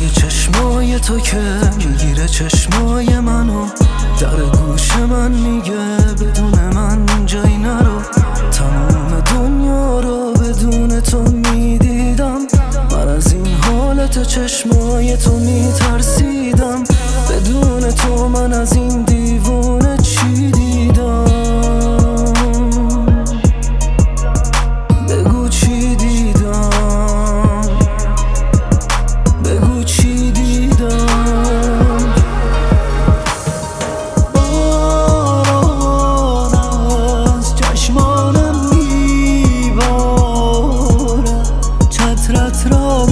چشمای تو که میگیره چشمای منو، در گوش من میگه بدون من جایی نرو. تمام دنیا رو بدون تو میدیدم، من از این حالت چشمای تو میترسیدم. بدون تو من از این دیوونه چی دیدم؟ بگو چی دیدم، بگو چی دیدم. باران از چشمانم میبارد، چترت را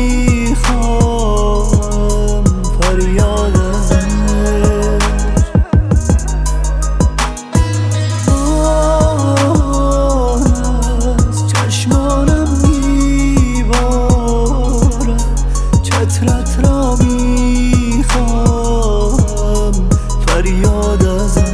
میخوام فریاد چترت را میخوام فریاد ازت.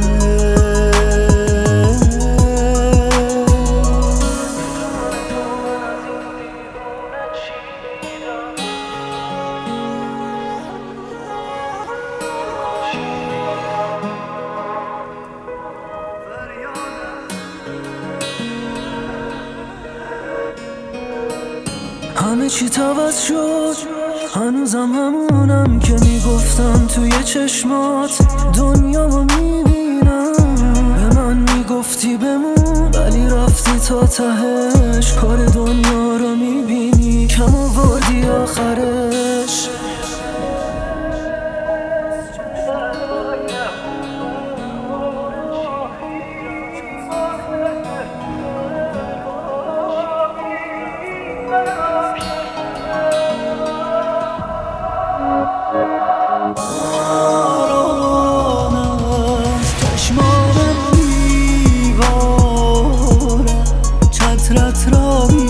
همه چی عوض شد، هنوزم همونم که میگفتم توی چشمات دنیا رو میبینم. به من میگفتی بمون ولی رفتی تا تهش، کار دنیا رو میبینی کم آوردی آخرش. چترت را